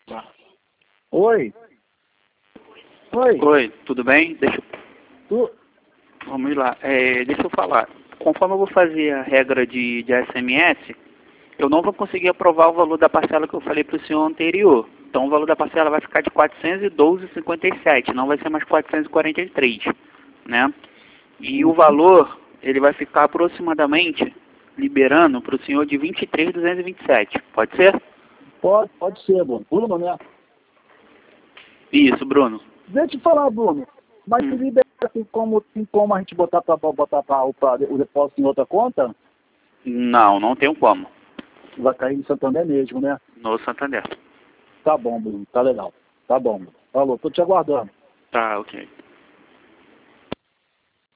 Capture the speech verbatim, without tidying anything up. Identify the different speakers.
Speaker 1: Tá. Oi. Oi.
Speaker 2: Oi, tudo bem? Deixa
Speaker 1: Tu...
Speaker 2: Vamos lá. É, deixa eu falar. Conforme eu vou fazer a regra de, de S M S, eu não vou conseguir aprovar o valor da parcela que eu falei para o senhor anterior. Então o valor da parcela vai ficar de quatrocentos e doze vírgula cinquenta e sete, não vai ser mais quatrocentos e quarenta e três, né? E o valor, ele vai ficar aproximadamente liberando para o senhor de vinte e três mil duzentos e vinte e sete. Pode ser?
Speaker 1: Pode, pode ser, Bruno. Bruno, né?
Speaker 2: Isso, Bruno.
Speaker 1: Deixa eu te falar, Bruno. Mas
Speaker 2: Hum.
Speaker 1: se libera, tem como, tem como a gente botar para botar pra, pra, o depósito em outra conta?
Speaker 2: Não, não tenho como.
Speaker 1: Vai cair em Santander mesmo, né?
Speaker 2: No Santander.
Speaker 1: Tá bom, Bruno. Tá legal. Tá bom. Falou. Tô te aguardando.
Speaker 2: Tá, ok.